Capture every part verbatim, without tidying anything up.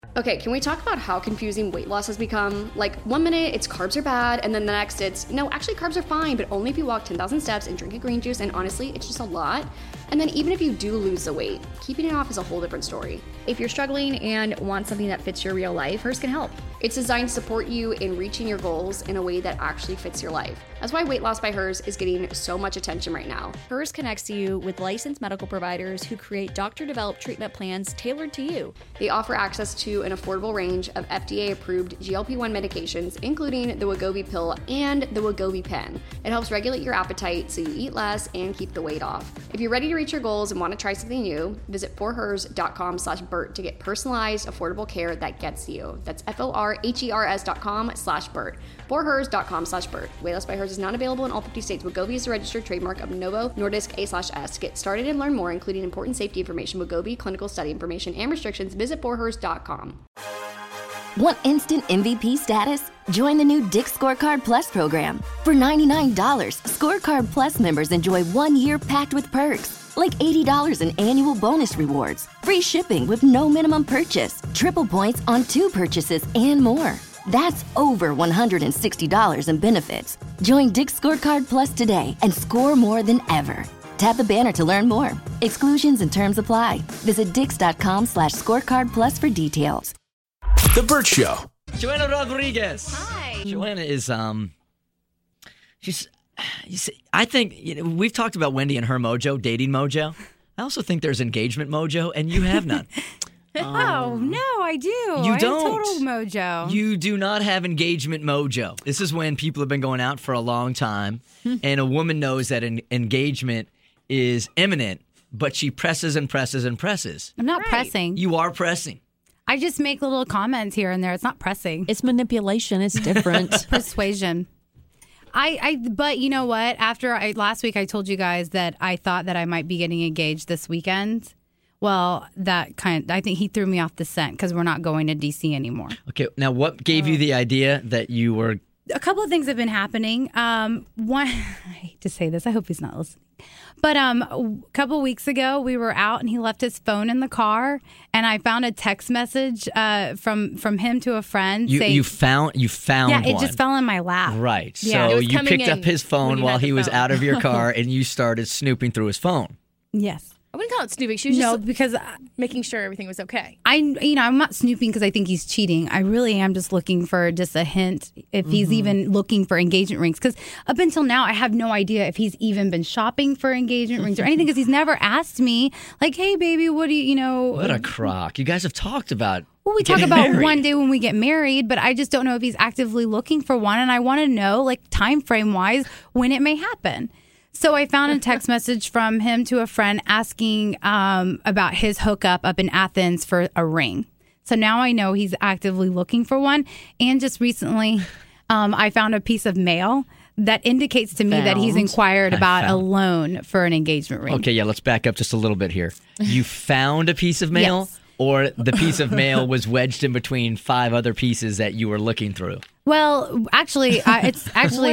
Okay, can we talk about how confusing weight loss has become? Like, one minute it's carbs are bad, and then the next it's, no, actually carbs are fine, but only if you walk ten thousand steps and drink a green juice, and honestly, it's just a lot. And then even if you do lose the weight, keeping it off is a whole different story. If you're struggling and want something that fits your real life, Hers can help. It's designed to support you in reaching your goals in a way that actually fits your life. That's why Weight Loss by Hers is getting so much attention right now. Hers connects you with licensed medical providers who create doctor-developed treatment plans tailored to you. They offer access to an affordable range of F D A-approved G L P one medications, including the Wegovy pill and the Wegovy pen. It helps regulate your appetite so you eat less and keep the weight off. If you're ready to reach your goals and want to try something new, visit forhers.com slash Bert to get personalized, affordable care that gets you. That's F-O-R-H-E-R-S dot com slash Bert. forhers.com slash Bert. Weight Loss by Hers is not available in all fifty states. Wegovy is a registered trademark of Novo Nordisk A slash S. To get started and learn more, including important safety information, Wegovy, clinical study information, and restrictions, visit forhers dot com. Want instant M V P status? Join the new Dick's Scorecard Plus program. For ninety-nine dollars, Scorecard Plus members enjoy one year packed with perks, like eighty dollars in annual bonus rewards, free shipping with no minimum purchase, triple points on two purchases, and more. That's over one hundred sixty dollars in benefits. Join Dick's Scorecard Plus today and score more than ever. Tap the banner to learn more. Exclusions and terms apply. Visit dix.com slash scorecard plus for details. The Bert Show. Joanna Rodriguez. Hi. Joanna is, um, she's, you see, I think, you know, we've talked about Wendy and her mojo, dating mojo. I also think there's engagement mojo, and you have none. Oh, no, I do. You I don't. have total mojo. You do not have engagement mojo. This is when people have been going out for a long time, and a woman knows that an engagement is imminent, but she presses and presses and presses. I'm not Right. pressing. You are pressing. I just make little comments here and there. It's not pressing. It's manipulation. It's different. Persuasion. I, I, but you know what? After I, last week, I told you guys that I thought that I might be getting engaged this weekend. Well, that kind of, I think he threw me off the scent because we're not going to D C anymore. Okay, now what gave you the idea that you were... A couple of things have been happening. Um, one, I hate to say this. I hope he's not listening. But um, a couple of weeks ago, we were out and he left his phone in the car, and I found a text message uh, from from him to a friend. You, saying, you found you found yeah, it one. just fell in my lap. Right. Yeah. So It was you coming picked up in his when phone you while had the he was phone. out of your car, and you started snooping through his phone. Yes. I wouldn't call it snooping. She was No, just because making sure everything was okay. I, you know, I'm not snooping because I think he's cheating. I really am just looking for just a hint if he's Mm-hmm. even looking for engagement rings. Because up until now, I have no idea if he's even been shopping for engagement rings or anything. Because he's never asked me, like, "Hey, baby, what do you, you know?" What a crock. You guys have talked about Well, we talk getting about married. one day when we get married, but I just don't know if he's actively looking for one, and I want to know, like, time frame wise, when it may happen. So I found a text message from him to a friend asking um, about his hookup up in Athens for a ring. So now I know he's actively looking for one. And just recently, um, I found a piece of mail that indicates to me that he's Found. inquired I about a found. loan for an engagement ring. Okay, yeah, let's back up just a little bit here. You found a piece of mail, Yes. or the piece of mail was wedged in between five other pieces that you were looking through? Well, actually, uh, it's actually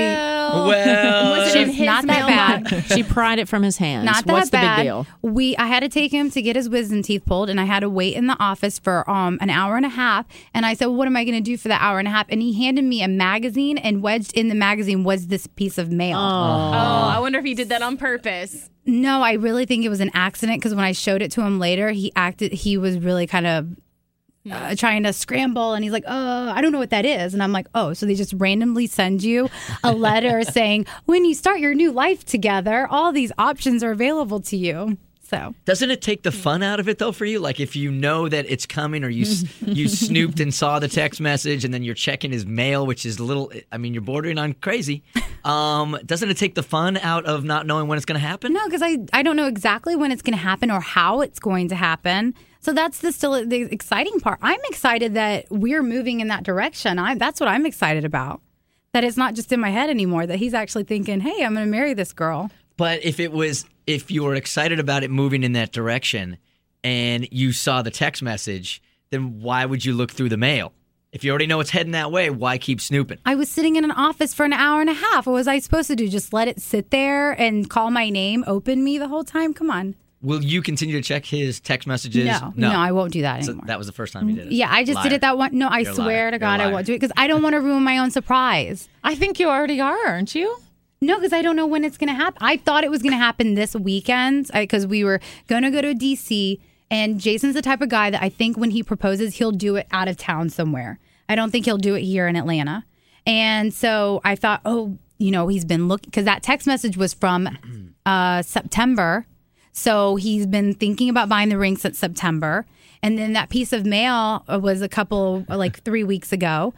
Well, Was it in his not that mailbox? bad. She pried it from his hands. Not that What's the bad. big deal? We I had to take him to get his wisdom teeth pulled, and I had to wait in the office for um an hour and a half. And I said, well, "What am I going to do for the hour and a half?" And he handed me a magazine, and wedged in the magazine was this piece of mail. Oh, I wonder if he did that on purpose. No, I really think it was an accident because when I showed it to him later, he acted. He was really kind of. Uh, trying to scramble, and he's like, "Oh, I don't know what that is." And I'm like, "Oh, so they just randomly send you a letter saying when you start your new life together, all these options are available to you." So doesn't it take the fun out of it, though, for you? Like, if you know that it's coming, or you s- you snooped and saw the text message, and then you're checking his mail, which is a little, I mean, you're bordering on crazy. Um, doesn't it take the fun out of not knowing when it's going to happen? no, because I I don't know exactly when it's going to happen or how it's going to happen. So that's the still the exciting part. I'm excited that we're moving in that direction. I that's what I'm excited about. That it's not just in my head anymore. That he's actually thinking, "Hey, I'm going to marry this girl." But if it was, if you were excited about it moving in that direction and you saw the text message, then why would you look through the mail? If you already know it's heading that way, why keep snooping? I was sitting in an office for an hour and a half. What was I supposed to do? Just let it sit there and call my name, open me the whole time? Come on. Will you continue to check his text messages? No, no, I won't do that So anymore. that was the first time you did it. Yeah, I just Liar. did it that one. No, I You're a swear liar. to You're a God, I liar. won't do it because I don't want to ruin my own surprise. I think you already are, aren't you? No, because I don't know when it's going to happen. I thought it was going to happen this weekend because we were going to go to D C, and Jason's the type of guy that I think when he proposes, he'll do it out of town somewhere. I don't think he'll do it here in Atlanta. And so I thought, oh, you know, he's been looking, because that text message was from uh, September. So he's been thinking about buying the ring since September. And then that piece of mail was a couple, like three weeks ago.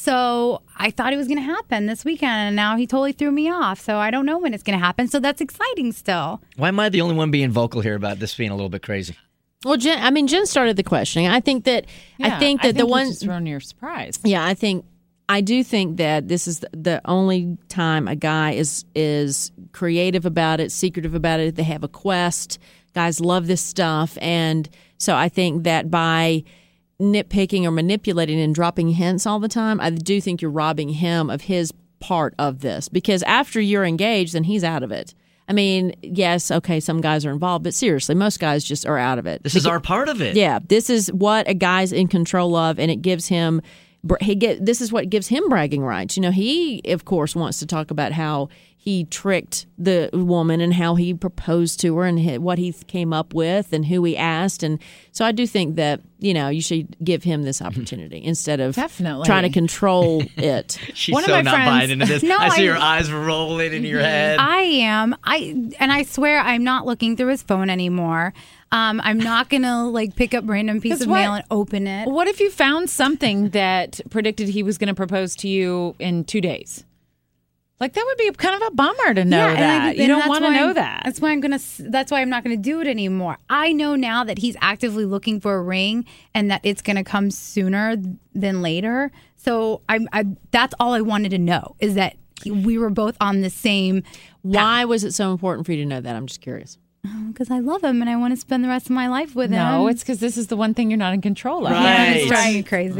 So I thought it was going to happen this weekend, and now he totally threw me off. So I don't know when it's going to happen. So that's exciting still. Why am I the only one being vocal here about this being a little bit crazy? Well, Jen, I mean, Jen started the questioning. I think that I think that the you one just ruined your surprise. Yeah, I think I do think that this is the, the only time a guy is is creative about it, secretive about it. They have a quest. Guys love this stuff, and so I think that by nitpicking or manipulating and dropping hints all the time, I do think you're robbing him of his part of this, because after you're engaged, then he's out of it. I mean, yes, okay, some guys are involved, but seriously, most guys just are out of it. This is our part of it. Yeah, this is what a guy's in control of, and it gives him. He get this is what gives him bragging rights. You know, he of course wants to talk about how he tricked the woman and how he proposed to her and what he came up with and who he asked. And so I do think that, you know, you should give him this opportunity instead of Definitely. trying to control it. She's One of so my not friends- buying into this. No, I see I- your eyes rolling in your head. I am. I and I swear I'm not looking through his phone anymore. Um, I'm not gonna like pick up random piece 'Cause of what- mail and open it. What if you found something that predicted he was going to propose to you in two days? Like, that would be kind of a bummer to know and that. I- you and don't that's want to why know I'm- that. That's why I'm gonna. s- That's why I'm not gonna do it anymore. I know now that he's actively looking for a ring and that it's gonna come sooner than later. So I'm. I, that's all I wanted to know is that we were both on the same. Why was it so important for you to know that? I'm just curious. Because I love him and I want to spend the rest of my life with him. No, it's because this is the one thing you're not in control of. Right. Yeah, it's driving me crazy.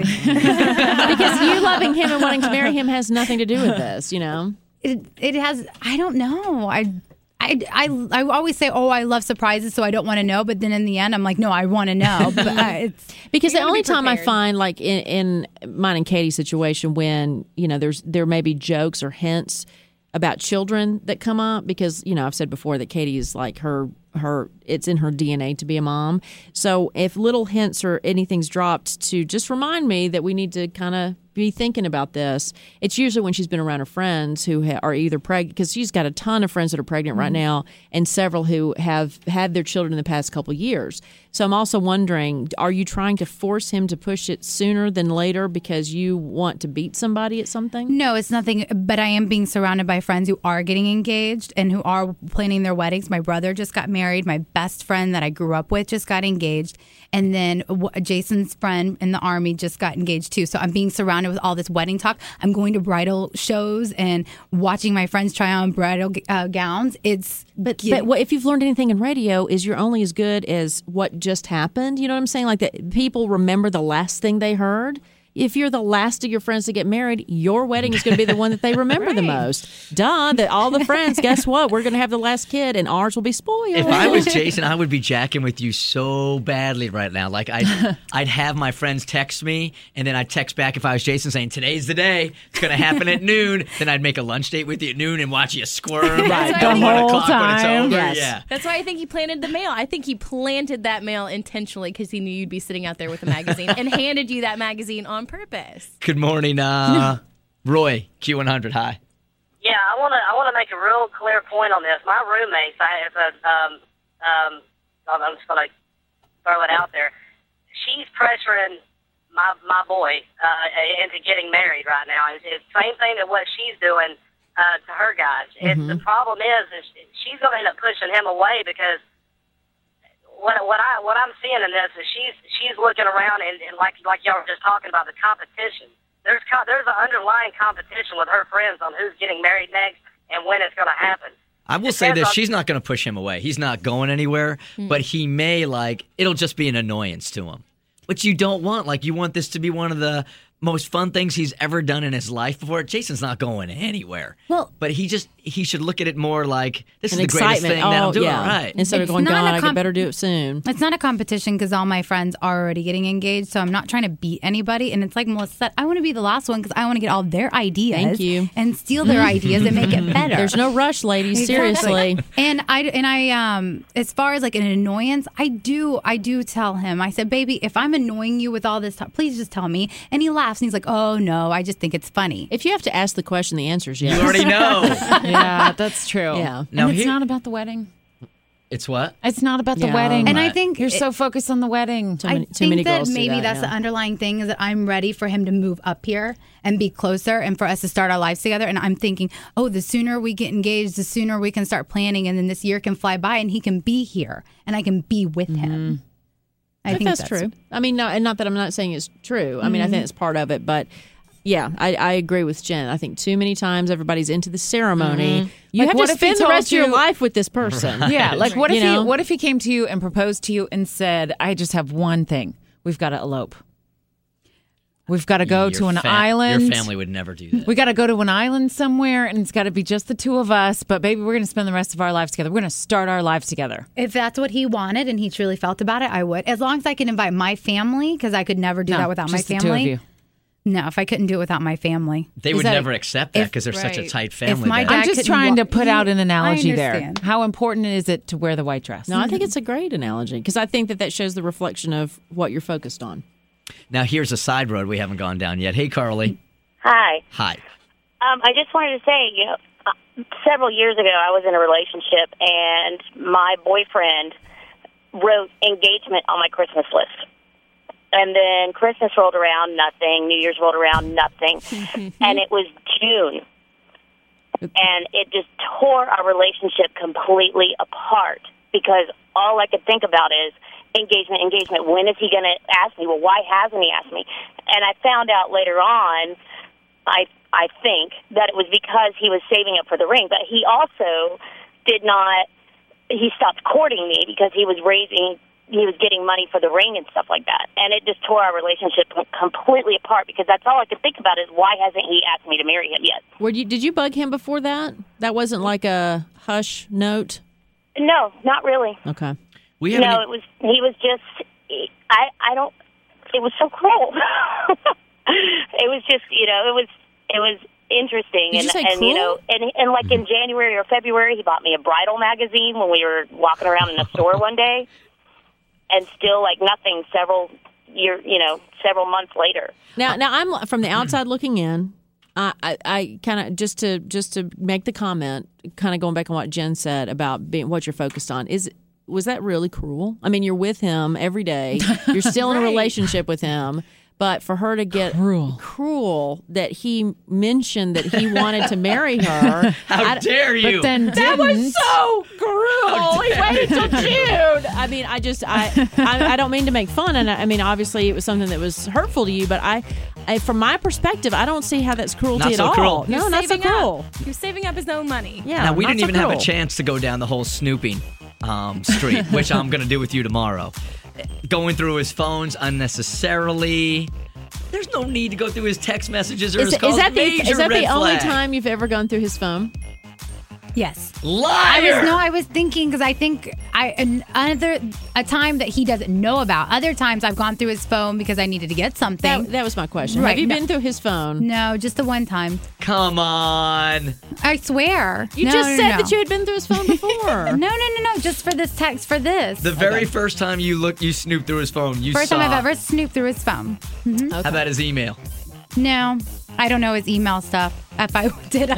Because you loving him and wanting to marry him has nothing to do with this, you know? it it has. I don't know. I. I, I, I always say, oh, I love surprises, so I don't want to know. But then in the end, I'm like, no, I want to know. But uh, it's Because the gotta only be time I prepared. find, like in, in mine and Katie's situation, when you know there's there may be jokes or hints about children that come up, because you know I've said before that Katie is like her her it's in her D N A to be a mom. So if little hints or anything's dropped to just remind me that we need to kind of be thinking about this, it's usually when she's been around her friends who ha- are either pregnant, because she's got a ton of friends that are pregnant right now, and several who have had their children in the past couple of years. So I'm also wondering, are you trying to force him to push it sooner than later because you want to beat somebody at something? no, it's nothing. But I am being surrounded by friends who are getting engaged and who are planning their weddings. My brother just got married. My best friend that I grew up with just got engaged, and then w- Jason's friend in the army just got engaged too. So I'm being surrounded with all this wedding talk. I'm going to bridal shows and watching my friends try on bridal uh, gowns. It's But but what, if you've learned anything in radio, is you're only as good as what just happened. You know what I'm saying? Like that, people remember the last thing they heard. If you're the last of your friends to get married, your wedding is going to be the one that they remember the most. Duh, that all the friends, guess what? We're going to have the last kid, and ours will be spoiled. If I was Jason, I would be jacking with you so badly right now. Like I'd, I'd have my friends text me, and then I'd text back if I was Jason saying, "Today's the day. It's going to happen at noon." Then I'd make a lunch date with you at noon and watch you squirm Right, until the one whole o'clock when it's time. over. Yes. Yeah. That's why I think he planted the mail. I think he planted that mail intentionally because he knew you'd be sitting out there with a magazine and handed you that magazine on purpose. Good morning, uh, Roy, Q one hundred. Hi. Yeah, I want to I want to make a real clear point on this. My roommates, I have a um um I'm just gonna throw it out there. She's pressuring my my boy uh, into getting married right now. It's, it's the same thing that what she's doing uh, to her guys. It's, the problem is, is she's gonna end up pushing him away because what what I what I'm seeing in this is she's she's looking around and, and like like y'all were just talking about the competition. There's co- there's an underlying competition with her friends on who's getting married next and when it's going to happen. I will say Depends this: on- she's not going to push him away. He's not going anywhere, but he may like it'll just be an annoyance to him, which you don't want. Like you want this to be one of the most fun things he's ever done in his life before. Jason's not going anywhere. Well, but he just he should look at it more like this is An the greatest excitement. thing that Oh, I'm doing. yeah. Right. Instead of It's going, not God, a I comp- better do it soon. It's not a competition because all my friends are already getting engaged, so I'm not trying to beat anybody. And it's like Melissa said, I want to be the last one because I want to get all their ideas. Thank you. And steal their ideas and make it better. There's no rush, ladies. Exactly. Seriously. And I and I um as far as like an annoyance, I do I do tell him. I said, baby, if I'm annoying you with all this stuff, please just tell me. And he laughs and he's like, oh no, I just think it's funny. If you have to ask the question, the answer is yes. You already know. Yeah, that's true. Yeah. And Now it's here- not about the wedding. It's what? It's not about the Yeah. wedding. And I think You're it- so focused on the wedding. Too I many, too think many that girls do maybe that, that's yeah. the underlying thing is that I'm ready for him to move up here and be closer and for us to start our lives together. And I'm thinking, oh, the sooner we get engaged, the sooner we can start planning, and then this year can fly by and he can be here and I can be with him. I, I think that's, true. I mean, no, and not that I'm not saying it's true. I mean, I think it's part of it, but yeah, I, I agree with Jen. I think too many times everybody's into the ceremony. You Like, have what to if he spend the told rest of your you- life with this person. Yeah, like what if You he know? what if he came to you and proposed to you and said, "I just have one thing. We've got to elope. We've got to go Your to an fa- island. Your family would never do that. We got to go to an island somewhere, and it's got to be just the two of us. But baby, we're going to spend the rest of our lives together. We're going to start our lives together." If that's what he wanted and he truly felt about it, I would. As long as I can invite my family, because I could never do No, that without my just the family. two of you. No, if I couldn't do it without my family. They Is would that- never accept that if- because they're such a right. tight If family. my that- dad I'm just couldn't trying wa- to put out an I analogy there. understand. How important is it to wear the white dress? No, I think it's a great analogy because I think that that shows the reflection of what you're focused on. Now here's a side road we haven't gone down yet. Hey, Carly. Hi. Hi. Um, I just wanted to say, you know, uh, several years ago, I was in a relationship, and my boyfriend wrote engagement on my Christmas list. And then Christmas rolled around, nothing. New Year's rolled around, nothing. And it was June. And it just tore our relationship completely apart because all I could think about is engagement, engagement. When is he going to ask me? Well, why hasn't he asked me? And I found out later on, I I think, that it was because he was saving up for the ring. But he also did not, he stopped courting me because he was raising, he was getting money for the ring and stuff like that. And it just tore our relationship completely apart because that's all I could think about is why hasn't he asked me to marry him yet? Were you? Did you bug him before that? That wasn't like a hush note? No, not really. Okay. We haven't. No, it was, he was just, I, I don't, it was so cruel. It was just, you know, it was, it was interesting. Did and, you say and you know, cruel? and, and like in January or February, he bought me a bridal magazine when we were walking around in the store one day. And still, like, nothing several year, you know, several months later. Now, now I'm from the outside looking in. I, I, I kind of just to just to make the comment, kind of going back on what Jen said about being what you're focused on. Is was that really cruel? I mean, you're with him every day. You're still in a relationship with him. But for her to get Cruel. cruel that he mentioned that he wanted to marry her. How I- dare you? But then That was so cruel. He dare waited till June. I mean, I just, I, I, I don't mean to make fun, and I, I mean, obviously, it was something that was hurtful to you. But I, I, from my perspective, I don't see how that's cruelty Not at so all. cruel. No, He was not so saving cruel. Up. He was saving up his own money. Yeah, now we not didn't so even have a cruel. chance to go down the whole snooping um, street, which I'm going to do with you tomorrow. Going through his phones unnecessarily. There's no need to go through his text messages or Is, his is calls. that the Major is that red the only flag. time you've ever gone through his phone? Yes. I Liar! was no, I was thinking because I think I another a time that he doesn't know about. Other times I've gone through his phone because I needed to get something. That, that was my question. Right, Have you no. been through his phone? no, just the one time. Come on. I swear. You No, just no, said no. that you had been through his phone before. No, no, no, no. Just for this text, for this. The very first time you look, you snooped through his phone. You First saw. time I've ever snooped through his phone. How about his email? No, I don't know his email stuff. If I did,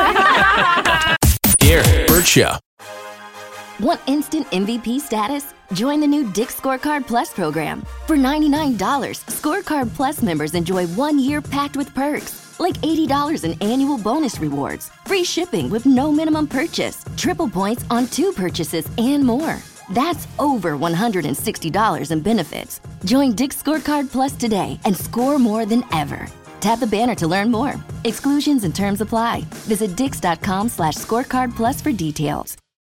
I Here, Bert Show. Want instant M V P status? Join the new Dick's Scorecard Plus program. For ninety-nine dollars, Scorecard Plus members enjoy one year packed with perks, like eighty dollars in annual bonus rewards, free shipping with no minimum purchase, triple points on two purchases, and more. That's over one hundred sixty dollars in benefits. Join Dick's Scorecard Plus today and score more than ever. Tap the banner to learn more. Exclusions and terms apply. Visit dix.com slash scorecard plus for details.